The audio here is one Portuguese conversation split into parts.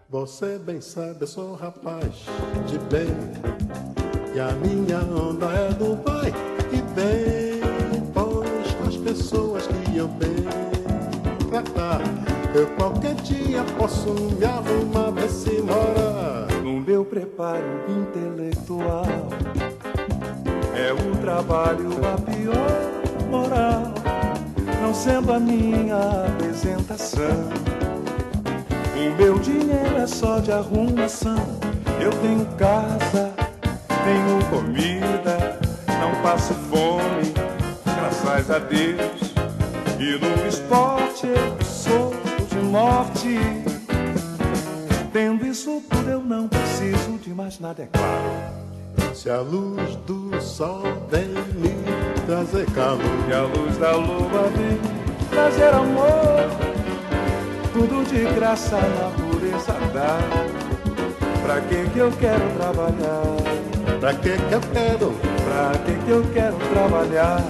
Você bem sabe, eu sou rapaz de bem, e a minha onda é do vai e vem, pois com as pessoas que eu bem tratar, eu qualquer dia posso me arrumar pra se morar. No meu preparo intelectual é o trabalho a pior moral, não sendo a minha apresentação. O meu dinheiro é só de arrumação. Eu tenho casa, tenho comida, não passo fome, graças a Deus. E no esporte eu sou de morte. Tendo isso tudo eu não preciso de mais nada, é claro. Se a luz do sol vem me trazer calor, e a luz da lua vem trazer amor, tudo de graça a natureza dá. Pra que eu quero trabalhar? Pra que eu quero? Pra que eu quero trabalhar?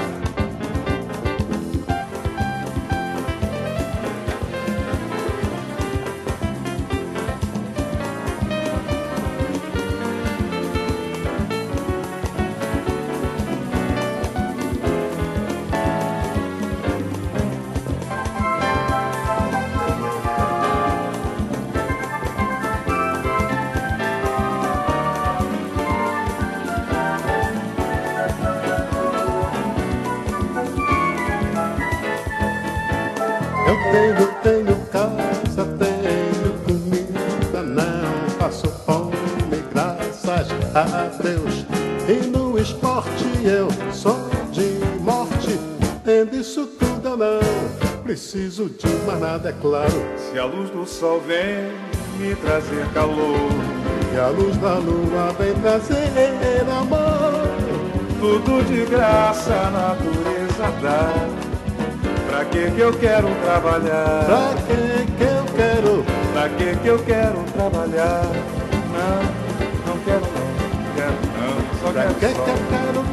Eu tenho casa, tenho comida, não passo fome, graças a Deus. E no esporte eu sou de morte, tendo isso tudo eu não preciso de mais nada, é claro. Se a luz do sol vem me trazer calor, e a luz da lua vem trazer amor, tudo de graça a natureza dá. Pra que eu quero trabalhar? Pra que eu quero? Pra que eu quero trabalhar? Não, não quero não, só pra quero que só. Eu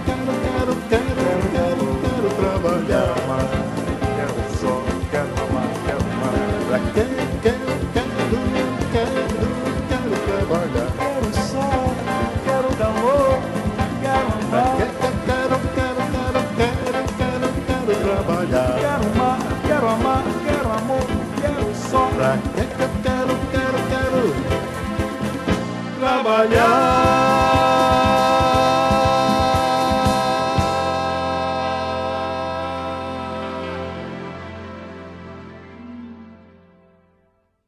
quero trabalhar. Quero amar, quero só, quero amar, quero amar. Pra que eu quero trabalhar? Quero só, quero dar amor, quero amar. Pra que eu quero trabalhar? Quero amar, quero amar, quero amor, quero só. Pra que eu quero trabalhar.